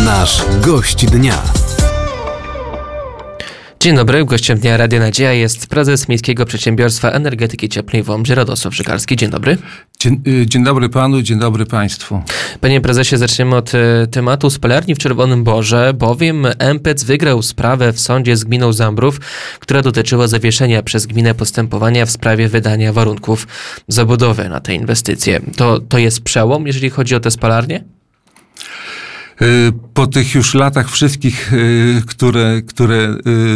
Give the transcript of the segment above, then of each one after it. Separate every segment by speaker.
Speaker 1: Nasz gość dnia.
Speaker 2: Dzień dobry, gościem Dnia Radia Nadzieja jest prezes Miejskiego Przedsiębiorstwa Energetyki Cieplnej w Łomży, Radosław Żygalski. Dzień dobry.
Speaker 3: Dzień dobry panu, dzień dobry państwu.
Speaker 2: Panie prezesie, zaczniemy od tematu spalarni w Czerwonym Borze, bowiem MPC wygrał sprawę w sądzie z gminą Zambrów, która dotyczyła zawieszenia przez gminę postępowania w sprawie wydania warunków zabudowy na te inwestycje. To jest przełom, jeżeli chodzi o te spalarnie?
Speaker 3: Po tych już latach wszystkich, które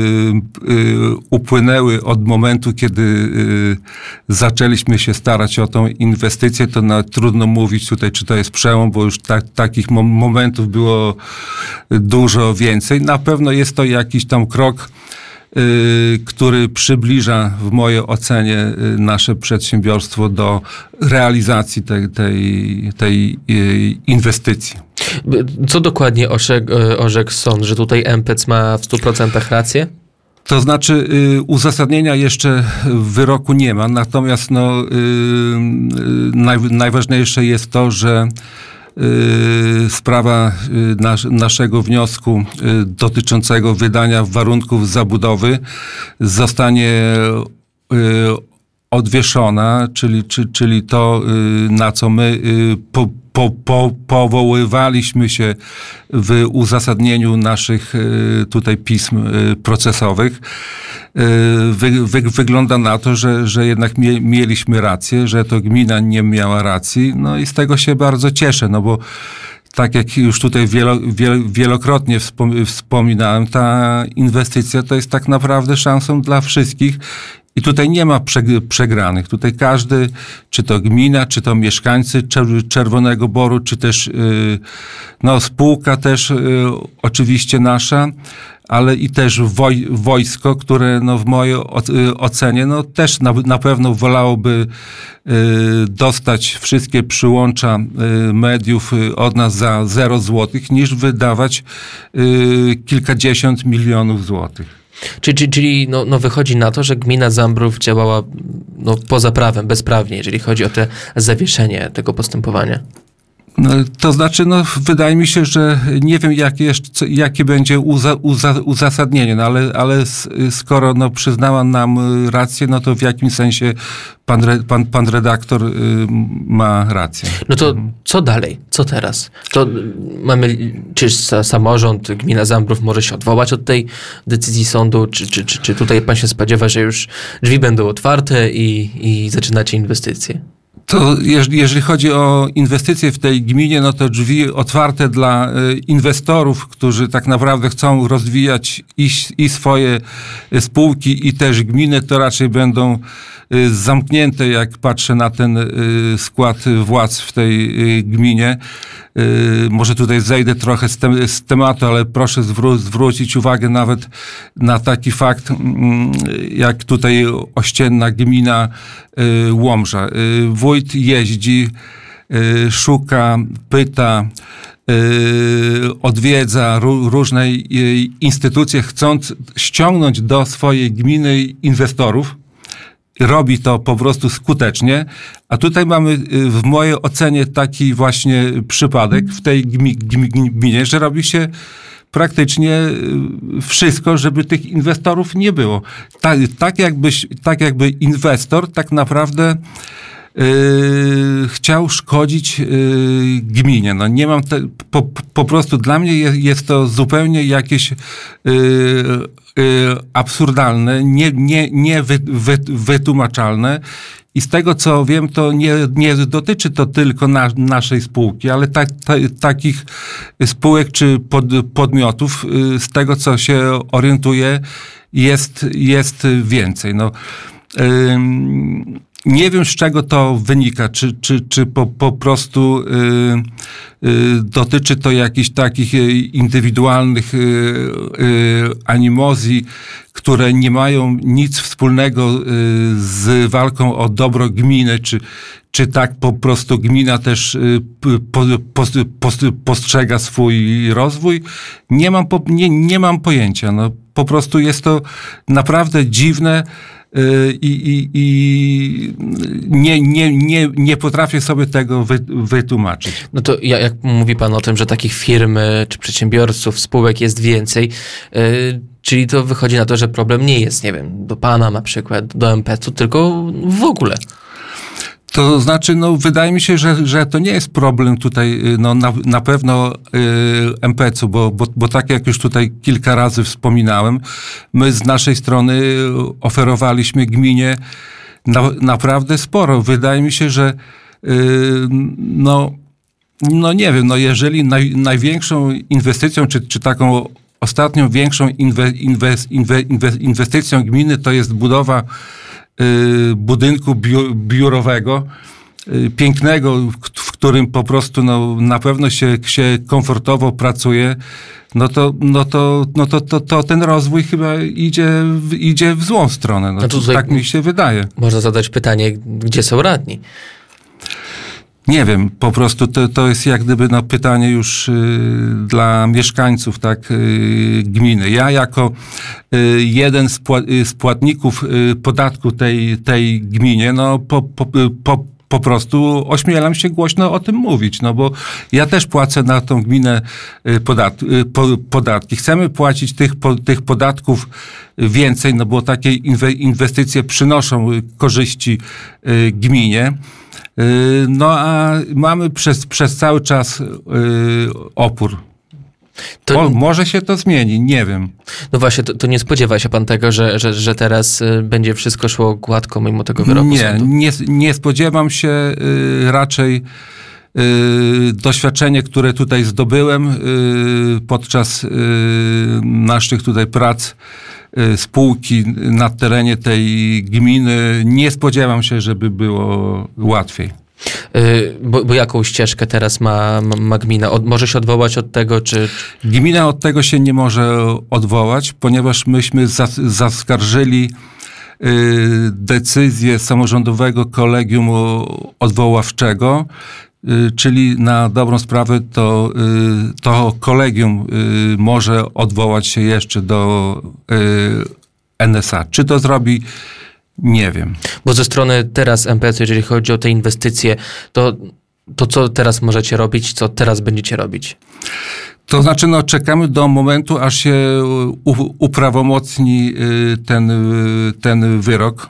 Speaker 3: upłynęły od momentu, kiedy zaczęliśmy się starać o tą inwestycję, to trudno mówić tutaj, czy to jest przełom, bo już takich momentów było dużo więcej. Na pewno jest to jakiś tam krok, który przybliża w mojej ocenie nasze przedsiębiorstwo do realizacji tej inwestycji.
Speaker 2: Co dokładnie orzekł sąd, że tutaj MPC ma w 100% rację?
Speaker 3: To znaczy uzasadnienia jeszcze w wyroku nie ma, natomiast najważniejsze jest to, że sprawa naszego wniosku dotyczącego wydania warunków zabudowy zostanie odwieszona, czyli to, na co my powoływaliśmy się w uzasadnieniu naszych tutaj pism procesowych. Wygląda na to, że jednak mieliśmy rację, że to gmina nie miała racji, no i z tego się bardzo cieszę, no bo tak jak już tutaj wielokrotnie wspominałem, ta inwestycja to jest tak naprawdę szansą dla wszystkich. I tutaj nie ma przegranych. Tutaj każdy, czy to gmina, czy to mieszkańcy Czerwonego Boru, czy też spółka też oczywiście nasza, ale i też wojsko, które w mojej ocenie też na pewno wolałoby dostać wszystkie przyłącza mediów od nas za 0 złotych, niż wydawać kilkadziesiąt milionów złotych.
Speaker 2: Czyli wychodzi na to, że gmina Zambrów działała poza prawem, bezprawnie, jeżeli chodzi o te zawieszenie tego postępowania.
Speaker 3: To znaczy, wydaje mi się, że nie wiem, jakie będzie uzasadnienie, ale skoro przyznała nam rację, to w jakim sensie pan redaktor ma rację.
Speaker 2: No to co dalej? Co teraz? To czy samorząd, gmina Zambrów może się odwołać od tej decyzji sądu, czy tutaj pan się spodziewa, że już drzwi będą otwarte i zaczynacie inwestycje?
Speaker 3: To jeżeli chodzi o inwestycje w tej gminie, to drzwi otwarte dla inwestorów, którzy tak naprawdę chcą rozwijać i swoje spółki, i też gminy, to raczej będą zamknięte, jak patrzę na ten skład władz w tej gminie. Może tutaj zejdę trochę z tematu, ale proszę zwrócić uwagę nawet na taki fakt, jak tutaj ościenna gmina Łomża. Wójt jeździ, szuka, pyta, odwiedza różne instytucje, chcąc ściągnąć do swojej gminy inwestorów. Robi to po prostu skutecznie, a tutaj mamy w mojej ocenie taki właśnie przypadek w tej gminie, że robi się praktycznie wszystko, żeby tych inwestorów nie było. Tak jakby inwestor tak naprawdę chciał szkodzić gminie. Nie mam po prostu dla mnie jest to zupełnie jakieś absurdalne, niewytłumaczalne. I z tego, co wiem, to nie dotyczy to tylko naszej spółki, ale takich spółek czy podmiotów, z tego, co się orientuję, jest więcej. Nie wiem, z czego to wynika, czy po prostu dotyczy to jakichś takich indywidualnych animozji, które nie mają nic wspólnego z walką o dobro gminy, czy tak po prostu gmina też postrzega swój rozwój. Nie mam pojęcia. Po prostu jest to naprawdę dziwne, i nie potrafię sobie tego wytłumaczyć.
Speaker 2: No to jak mówi pan o tym, że takich firm czy przedsiębiorców, spółek jest więcej, czyli to wychodzi na to, że problem nie jest, nie wiem, do pana na przykład, do MPC-u, tylko w ogóle.
Speaker 3: To znaczy, wydaje mi się, że to nie jest problem tutaj, na pewno MPC-u, bo tak jak już tutaj kilka razy wspominałem, my z naszej strony oferowaliśmy gminie naprawdę sporo. Wydaje mi się, że nie wiem, jeżeli największą inwestycją, czy taką ostatnią większą inwestycją gminy to jest budowa budynku biurowego, pięknego, w którym po prostu na pewno się komfortowo pracuje, to ten rozwój chyba idzie w złą stronę. Tak mi się wydaje.
Speaker 2: Można zadać pytanie, gdzie są radni?
Speaker 3: Nie wiem, po prostu to jest jak gdyby pytanie już dla mieszkańców, tak, gminy. Ja jako jeden z płatników podatku tej gminie, po prostu ośmielam się głośno o tym mówić, bo ja też płacę na tą gminę podatki. Chcemy płacić tych podatków więcej, bo takie inwestycje przynoszą korzyści gminie. A mamy przez cały czas opór. Może się to zmieni, nie wiem.
Speaker 2: No właśnie, to nie spodziewa się pan tego, że teraz będzie wszystko szło gładko mimo tego wyroku sądu?
Speaker 3: Nie spodziewam się. Raczej doświadczenie, które tutaj zdobyłem podczas naszych tutaj prac spółki na terenie tej gminy, nie spodziewam się, żeby było łatwiej.
Speaker 2: Bo jaką ścieżkę teraz ma gmina? Może się odwołać od tego, czy...
Speaker 3: Gmina od tego się nie może odwołać, ponieważ myśmy zaskarżyli decyzję samorządowego kolegium odwoławczego, czyli na dobrą sprawę to kolegium może odwołać się jeszcze do NSA. Czy to zrobi? Nie wiem.
Speaker 2: Bo ze strony teraz MPC, jeżeli chodzi o te inwestycje, to co teraz możecie robić? Co teraz będziecie robić?
Speaker 3: To znaczy, czekamy do momentu, aż się uprawomocni ten wyrok.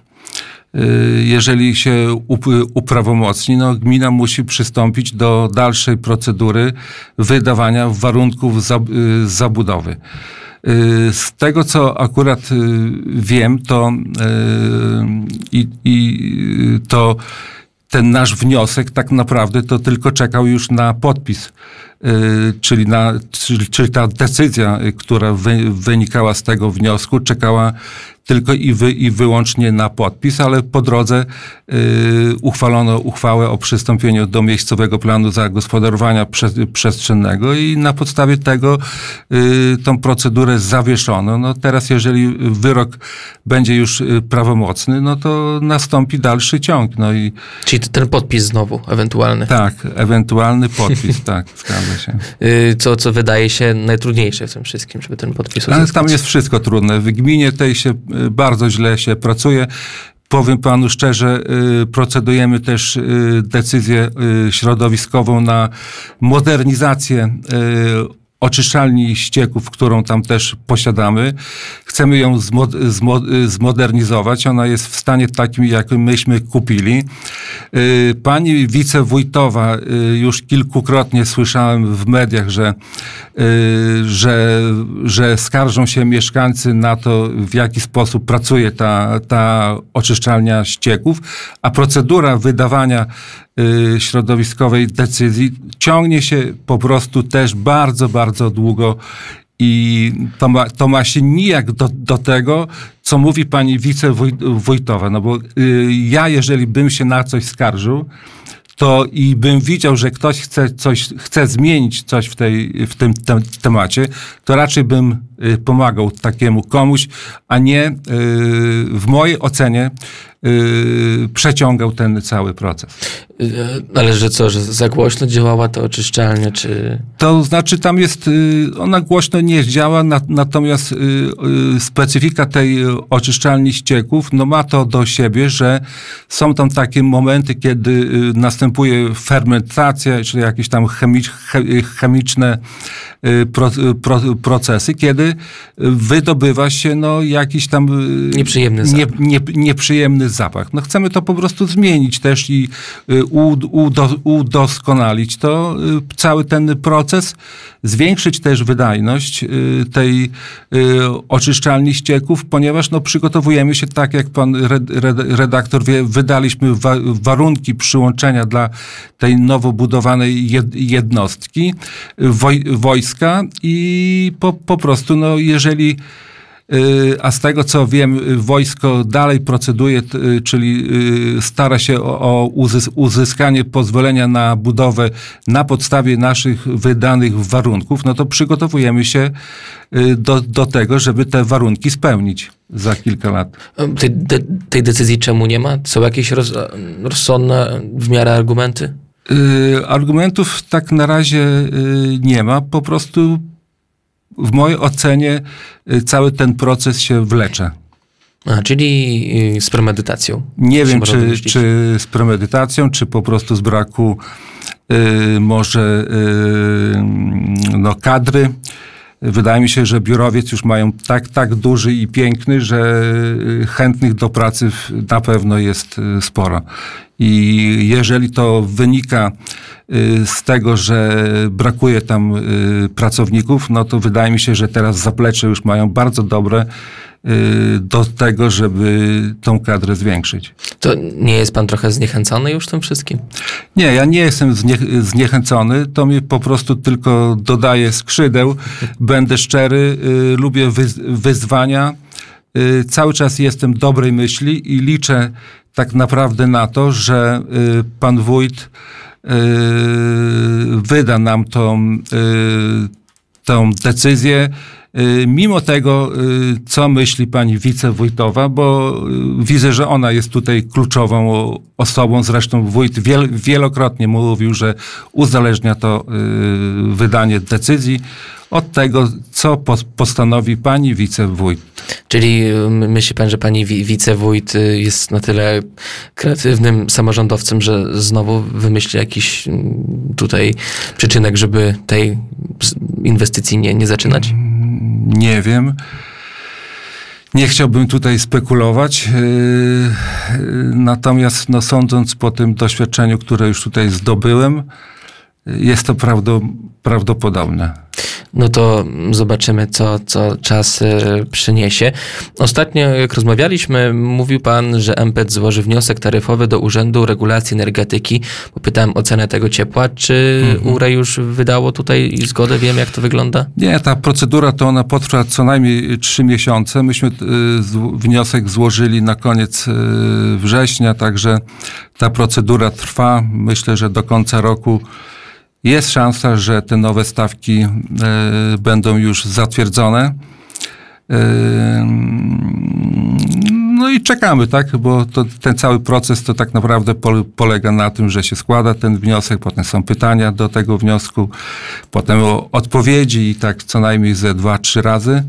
Speaker 3: Jeżeli się uprawomocni, gmina musi przystąpić do dalszej procedury wydawania warunków zabudowy. Z tego, co akurat wiem, to ten nasz wniosek tak naprawdę to tylko czekał już na podpis, czyli ta decyzja, która wynikała z tego wniosku, czekała tylko i wyłącznie na podpis, ale po drodze uchwalono uchwałę o przystąpieniu do miejscowego planu zagospodarowania przestrzennego i na podstawie tego tą procedurę zawieszono. Teraz, jeżeli wyrok będzie już prawomocny, to nastąpi dalszy ciąg.
Speaker 2: Czyli ten podpis znowu, ewentualny.
Speaker 3: Tak, ewentualny podpis, tak, zgadza się.
Speaker 2: Co wydaje się najtrudniejsze w tym wszystkim, żeby ten podpis uzyskać.
Speaker 3: Ale tam jest wszystko trudne. W gminie tej się bardzo źle się pracuje. Powiem panu szczerze, procedujemy też decyzję środowiskową na modernizację oczyszczalni ścieków, którą tam też posiadamy. Chcemy ją zmodernizować. Ona jest w stanie takim, jakim myśmy kupili. Pani wicewójtowa, już kilkukrotnie słyszałem w mediach, że skarżą się mieszkańcy na to, w jaki sposób pracuje ta oczyszczalnia ścieków, a procedura wydawania środowiskowej decyzji ciągnie się po prostu też bardzo, bardzo długo i to ma się nijak do tego, co mówi pani wicewójtowa. Bo ja, jeżeli bym się na coś skarżył, to i bym widział, że ktoś chce zmienić coś w tym temacie, to raczej bym pomagał takiemu komuś, a nie w mojej ocenie przeciągał ten cały proces.
Speaker 2: Ale że co, że za głośno działała ta oczyszczalnia, czy...
Speaker 3: To znaczy tam jest, ona głośno nie działa, natomiast specyfika tej oczyszczalni ścieków, no ma to do siebie, że są tam takie momenty, kiedy następuje fermentacja, czyli jakieś tam chemiczne procesy, kiedy wydobywa się jakiś tam nieprzyjemny zapach. No chcemy to po prostu zmienić też i udoskonalić to, cały ten proces, zwiększyć też wydajność tej oczyszczalni ścieków, ponieważ przygotowujemy się, tak jak pan redaktor wie, wydaliśmy warunki przyłączenia dla tej nowo budowanej jednostki wojska i po prostu, jeżeli a z tego, co wiem, wojsko dalej proceduje, czyli stara się o uzyskanie pozwolenia na budowę na podstawie naszych wydanych warunków, no to przygotowujemy się do tego, żeby te warunki spełnić za kilka lat.
Speaker 2: Tej decyzji czemu nie ma? Są jakieś rozsądne w miarę argumenty?
Speaker 3: Argumentów tak na razie nie ma. Po prostu w mojej ocenie cały ten proces się wlecze.
Speaker 2: Czyli z premedytacją.
Speaker 3: Nie wiem, czy z premedytacją, czy po prostu z braku może kadry. Wydaje mi się, że biurowiec już mają tak duży i piękny, że chętnych do pracy na pewno jest sporo. I jeżeli to wynika z tego, że brakuje tam pracowników, no to wydaje mi się, że teraz zaplecze już mają bardzo dobre do tego, żeby tą kadrę zwiększyć.
Speaker 2: To nie jest pan trochę zniechęcony już tym wszystkim?
Speaker 3: Nie, ja nie jestem zniechęcony, to mi po prostu tylko dodaje skrzydeł. Będę szczery, lubię wyzwania. Cały czas jestem dobrej myśli i liczę tak naprawdę na to, że pan wójt wyda nam tą decyzję, mimo tego, co myśli pani wicewójtowa, bo widzę, że ona jest tutaj kluczową osobą. Zresztą wójt wielokrotnie mówił, że uzależnia to wydanie decyzji od tego, co postanowi pani wicewójt.
Speaker 2: Czyli myśli pan, że pani wicewójt jest na tyle kreatywnym samorządowcem, że znowu wymyśli jakiś tutaj przyczynek, żeby tej inwestycji nie zaczynać?
Speaker 3: Nie wiem. Nie chciałbym tutaj spekulować. Natomiast sądząc po tym doświadczeniu, które już tutaj zdobyłem, jest to prawdopodobne.
Speaker 2: No to zobaczymy, co czas przyniesie. Ostatnio, jak rozmawialiśmy, mówił pan, że MPET złoży wniosek taryfowy do Urzędu Regulacji Energetyki. Pytałem o cenę tego ciepła. Czy URE już wydało tutaj zgodę? Wiem, jak to wygląda?
Speaker 3: Nie, ta procedura to ona potrwa co najmniej 3 miesiące. Myśmy wniosek złożyli na koniec września, także ta procedura trwa. Myślę, że do końca roku jest szansa, że te nowe stawki będą już zatwierdzone. No i czekamy, tak? Bo ten cały proces to tak naprawdę polega na tym, że się składa ten wniosek, potem są pytania do tego wniosku, potem odpowiedzi i tak co najmniej ze 2-3 razy.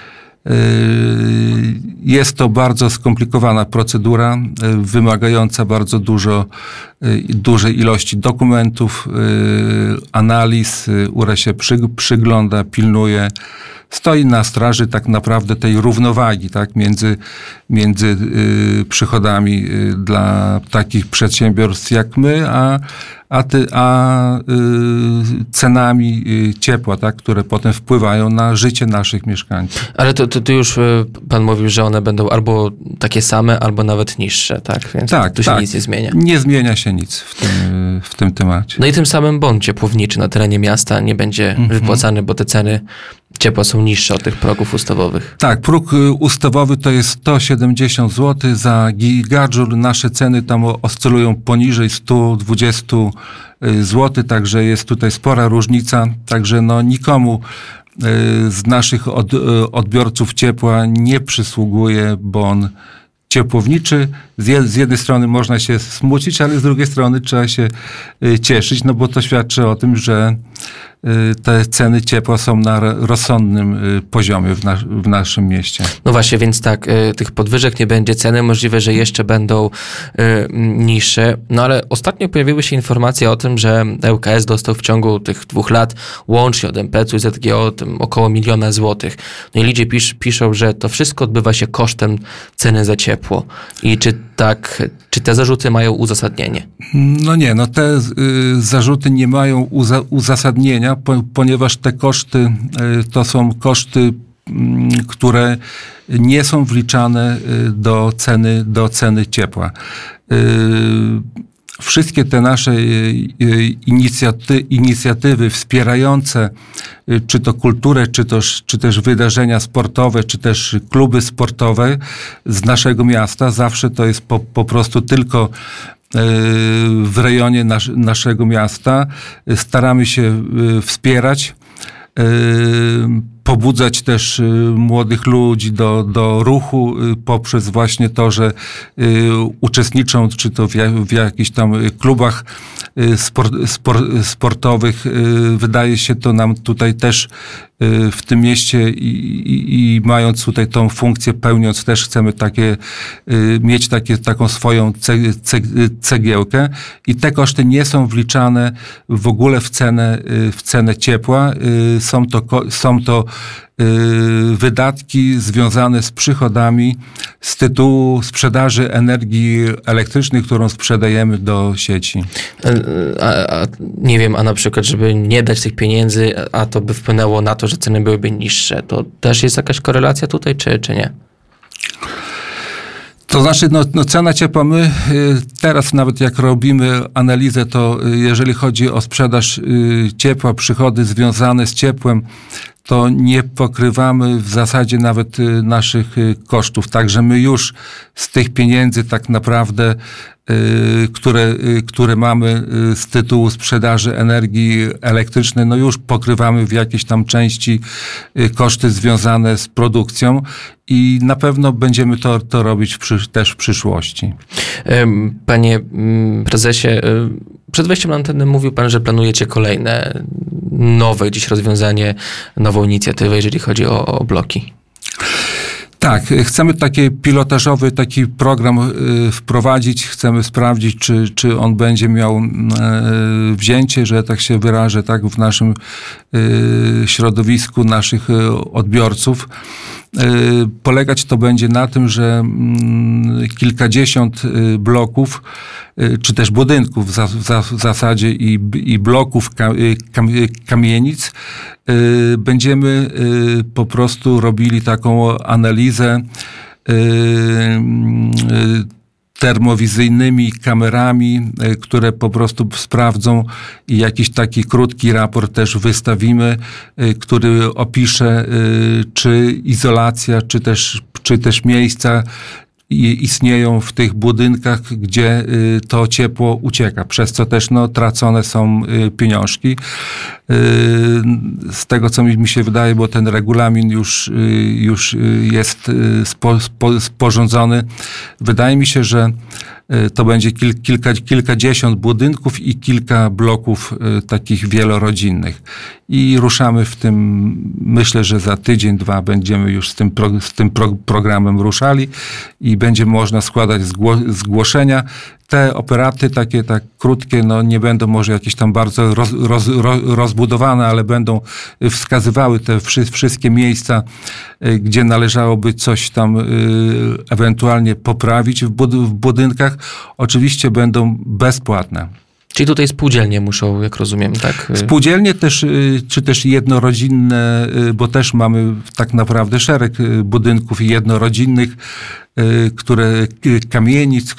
Speaker 3: Jest to bardzo skomplikowana procedura, wymagająca bardzo dużej ilości dokumentów, analiz. URE się przygląda, pilnuje, stoi na straży tak naprawdę tej równowagi, tak, między przychodami dla takich przedsiębiorstw jak my, a cenami ciepła, tak, które potem wpływają na życie naszych mieszkańców.
Speaker 2: Ale to już pan mówił, że one będą albo takie same, albo nawet niższe, tak? Więc tu się nic nie zmienia.
Speaker 3: Nie zmienia się nic w tym temacie.
Speaker 2: No i tym samym bon ciepłowniczy na terenie miasta nie będzie wypłacany, bo te ceny ciepła są niższe od tych progów ustawowych. Tak,
Speaker 3: próg ustawowy to jest 170 zł za gigadżul. Nasze ceny tam oscylują poniżej 120 zł, także jest tutaj spora różnica. Także nikomu z naszych odbiorców ciepła nie przysługuje bon ciepłowniczy. z jednej strony można się smucić, ale z drugiej strony trzeba się cieszyć, no bo to świadczy o tym, że te ceny ciepła są na rozsądnym poziomie w naszym mieście.
Speaker 2: No właśnie, więc tak, tych podwyżek nie będzie, ceny możliwe, że jeszcze będą niższe, no ale ostatnio pojawiły się informacje o tym, że ŁKS dostał w ciągu tych 2 lat łącznie od MPC-u i ZGO około 1 000 000 złotych. No i ludzie piszą, że to wszystko odbywa się kosztem ceny za ciepło. I czy te zarzuty mają uzasadnienie?
Speaker 3: No nie, no te zarzuty nie mają uzasadnienia, ponieważ te koszty to są koszty, które nie są wliczane do ceny ciepła. Wszystkie te nasze inicjatywy wspierające czy to kulturę, czy też wydarzenia sportowe, czy też kluby sportowe z naszego miasta, zawsze to jest po prostu tylko w rejonie naszego miasta. Staramy się wspierać, pobudzać też młodych ludzi do ruchu poprzez właśnie to, że uczestniczą czy to w jakichś tam klubach sportowych. Wydaje się to nam tutaj też w tym mieście i mając tutaj tą funkcję, pełniąc też chcemy mieć taką swoją cegiełkę i te koszty nie są wliczane w ogóle w cenę ciepła. Są to wydatki związane z przychodami z tytułu sprzedaży energii elektrycznej, którą sprzedajemy do sieci.
Speaker 2: Nie wiem, a na przykład, żeby nie dać tych pieniędzy, a to by wpłynęło na to, że ceny byłyby niższe, to też jest jakaś korelacja tutaj, czy nie?
Speaker 3: To znaczy, cena ciepła, my teraz nawet jak robimy analizę, to jeżeli chodzi o sprzedaż ciepła, przychody związane z ciepłem, to nie pokrywamy w zasadzie nawet naszych kosztów. Także my już z tych pieniędzy tak naprawdę, które mamy z tytułu sprzedaży energii elektrycznej, no już pokrywamy w jakiejś tam części koszty związane z produkcją i na pewno będziemy to robić też w przyszłości.
Speaker 2: Panie prezesie, przed wejściem na antenę mówił pan, że planujecie kolejne nowe gdzieś rozwiązanie, nową inicjatywę, jeżeli chodzi o bloki.
Speaker 3: Tak, chcemy pilotażowy taki program wprowadzić. Chcemy sprawdzić, czy on będzie miał wzięcie, że tak się wyrażę, tak w naszym środowisku naszych odbiorców. Polegać to będzie na tym, że kilkadziesiąt bloków, czy też budynków w zasadzie i bloków kamienic będziemy po prostu robili taką analizę termowizyjnymi kamerami, które po prostu sprawdzą i jakiś taki krótki raport też wystawimy, który opisze, czy izolacja, czy też miejsca istnieją w tych budynkach, gdzie to ciepło ucieka, przez co też tracone są pieniążki. Z tego, co mi się wydaje, bo ten regulamin już jest sporządzony, wydaje mi się, że to będzie kilkadziesiąt budynków i kilka bloków takich wielorodzinnych. I ruszamy w tym, myślę, że za tydzień, 2 będziemy już z tym programem ruszali i będzie można składać zgłoszenia. Te operaty takie tak krótkie, nie będą może jakieś tam bardzo rozbudowane, ale będą wskazywały te wszystkie miejsca, gdzie należałoby coś tam ewentualnie poprawić w budynkach. Oczywiście będą bezpłatne.
Speaker 2: Czyli tutaj spółdzielnie muszą, jak rozumiem, tak?
Speaker 3: Spółdzielnie też, czy też jednorodzinne, bo też mamy tak naprawdę szereg budynków jednorodzinnych, kamienic,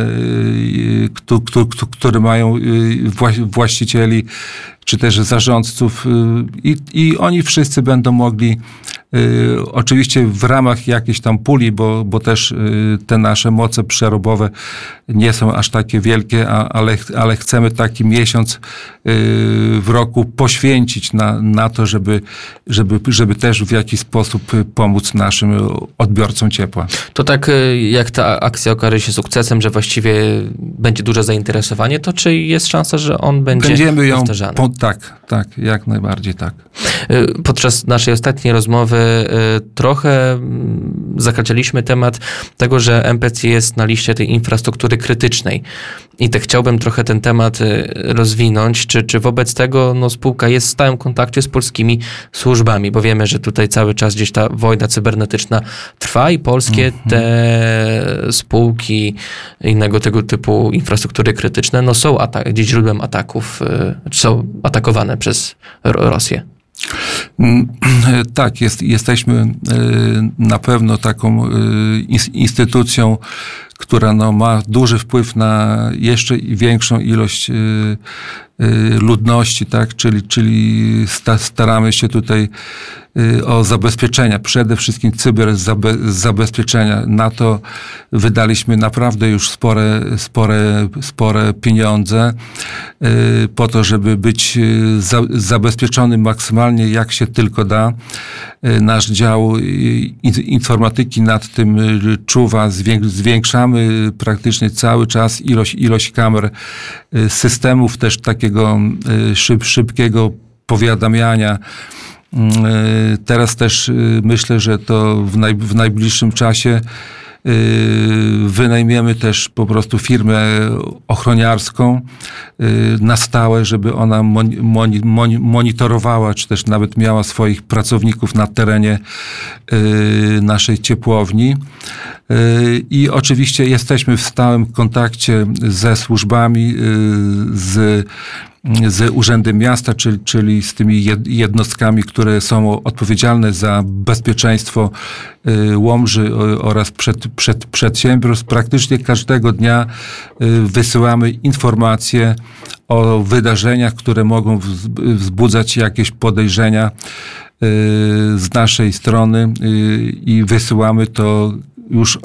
Speaker 3: które mają właścicieli, czy też zarządców i oni wszyscy będą mogli oczywiście w ramach jakiejś tam puli, bo też te nasze moce przerobowe nie są aż takie wielkie, ale chcemy taki miesiąc w roku poświęcić na to, żeby też w jakiś sposób pomóc naszym odbiorcom ciepła.
Speaker 2: To tak jak ta akcja okaże się sukcesem, że właściwie będzie duże zainteresowanie, to czy jest szansa, że on będzie
Speaker 3: Będziemy ją
Speaker 2: powtarzany?
Speaker 3: Tak, jak najbardziej tak.
Speaker 2: Podczas naszej ostatniej rozmowy trochę zakraczaliśmy temat tego, że MPC jest na liście tej infrastruktury krytycznej. I tak chciałbym trochę ten temat rozwinąć. Czy wobec tego spółka jest w stałym kontakcie z polskimi służbami? Bo wiemy, że tutaj cały czas gdzieś ta wojna cybernetyczna trwa i polskie te spółki innego tego typu infrastruktury krytyczne są gdzieś źródłem ataków, są atakowane przez Rosję.
Speaker 3: Tak, jesteśmy na pewno taką instytucją, która ma duży wpływ na jeszcze większą ilość ludności, tak? Czyli staramy się tutaj o zabezpieczenia, przede wszystkim cyberzabezpieczenia. Na to wydaliśmy naprawdę już spore pieniądze po to, żeby być zabezpieczony maksymalnie jak się tylko da. Nasz dział informatyki nad tym czuwa, zwiększamy praktycznie cały czas ilość kamer, systemów też takiego szybkiego powiadamiania. Teraz też myślę, że to w najbliższym czasie wynajmiemy też po prostu firmę ochroniarską na stałe, żeby ona monitorowała, czy też nawet miała swoich pracowników na terenie naszej ciepłowni. I oczywiście jesteśmy w stałym kontakcie ze służbami, z Urzędem Miasta, czyli z tymi jednostkami, które są odpowiedzialne za bezpieczeństwo Łomży oraz przedsiębiorstw. Praktycznie każdego dnia wysyłamy informacje o wydarzeniach, które mogą wzbudzać jakieś podejrzenia z naszej strony i wysyłamy to już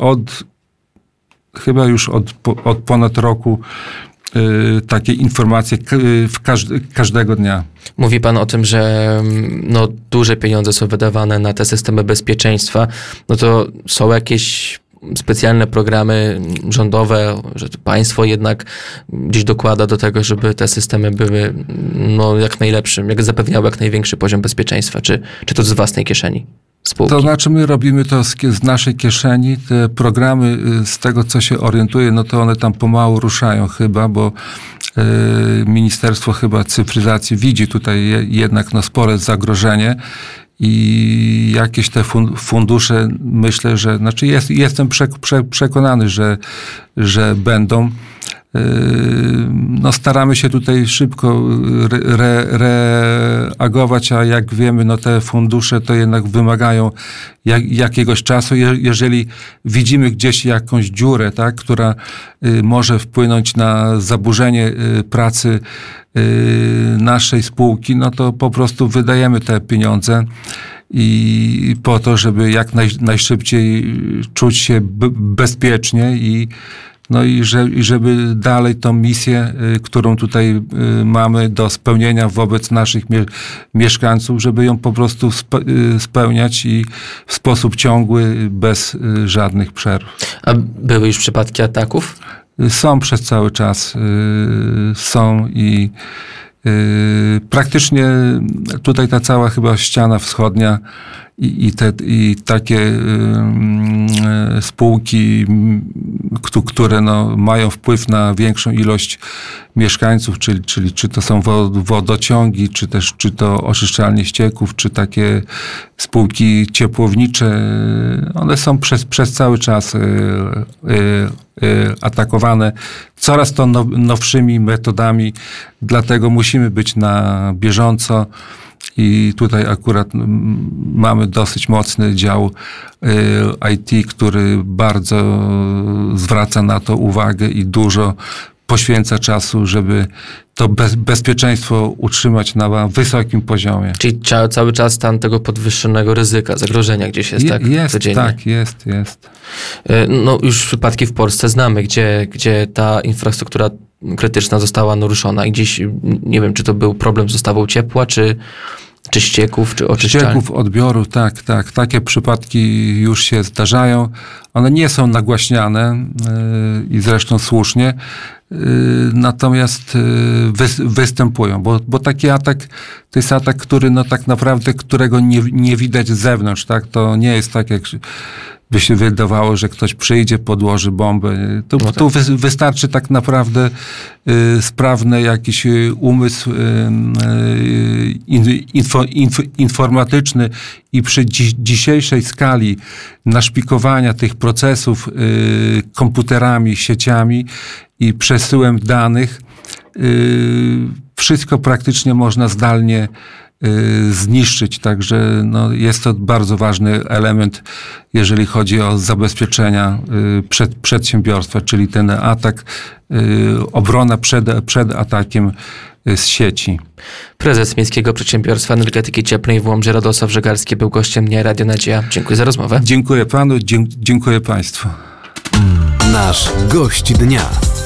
Speaker 3: od ponad roku takie informacje każdego dnia.
Speaker 2: Mówi pan o tym, że duże pieniądze są wydawane na te systemy bezpieczeństwa. To są jakieś specjalne programy rządowe, że państwo jednak gdzieś dokłada do tego, żeby te systemy były jak najlepszym, jak zapewniały jak największy poziom bezpieczeństwa, czy to z własnej kieszeni spółki? To
Speaker 3: znaczy my robimy to z naszej kieszeni. Te programy, z tego co się orientuję, to one tam pomału ruszają chyba, bo Ministerstwo chyba Cyfryzacji widzi tutaj jednak spore zagrożenie i jakieś te fundusze, myślę, że, jestem przekonany, że będą. Staramy się tutaj szybko reagować, a jak wiemy, te fundusze to jednak wymagają jakiegoś czasu. Jeżeli widzimy gdzieś jakąś dziurę, tak, która może wpłynąć na zaburzenie pracy naszej spółki, to po prostu wydajemy te pieniądze i po to, żeby jak najszybciej czuć się bezpiecznie i żeby dalej tą misję, którą tutaj mamy do spełnienia wobec naszych mieszkańców, żeby ją po prostu spełniać i w sposób ciągły, bez żadnych przerw.
Speaker 2: A były już przypadki ataków?
Speaker 3: Są przez cały czas. Są i praktycznie tutaj ta cała chyba ściana wschodnia i takie spółki, które mają wpływ na większą ilość mieszkańców, czyli czy to są wodociągi, czy to oczyszczalnie ścieków, czy takie spółki ciepłownicze, one są przez cały czas atakowane coraz to nowszymi metodami, dlatego musimy być na bieżąco. I tutaj akurat mamy dosyć mocny dział IT, który bardzo zwraca na to uwagę i dużo poświęca czasu, żeby to bezpieczeństwo utrzymać na wysokim poziomie.
Speaker 2: Czyli cały czas stan tego podwyższonego ryzyka, zagrożenia gdzieś jest, tak? Codziennie.
Speaker 3: Tak, jest.
Speaker 2: Już przypadki w Polsce znamy, gdzie ta infrastruktura krytyczna została naruszona i gdzieś, nie wiem, czy to był problem z dostawą ciepła, czy Czy ścieków, czy oczyszczalni?
Speaker 3: Ścieków, odbioru, tak. Takie przypadki już się zdarzają. One nie są nagłaśniane i zresztą słusznie, natomiast występują, bo taki atak to jest atak, który tak naprawdę, którego nie widać z zewnątrz, tak? To nie jest tak, jak by się wydawało, że ktoś przyjdzie, podłoży bombę. Tu wystarczy tak naprawdę sprawny jakiś umysł informatyczny i przy dzisiejszej skali naszpikowania tych procesów komputerami, sieciami i przesyłem danych, wszystko praktycznie można zdalnie zniszczyć, także jest to bardzo ważny element, jeżeli chodzi o zabezpieczenia przedsiębiorstwa, czyli ten atak, obrona przed atakiem z sieci.
Speaker 2: Prezes Miejskiego Przedsiębiorstwa Energetyki Cieplnej w Łomży, Radosław Żegarski, był gościem Dnia Radio Nadzieja. Dziękuję za rozmowę.
Speaker 3: Dziękuję panu, dziękuję państwu.
Speaker 1: Nasz gość dnia.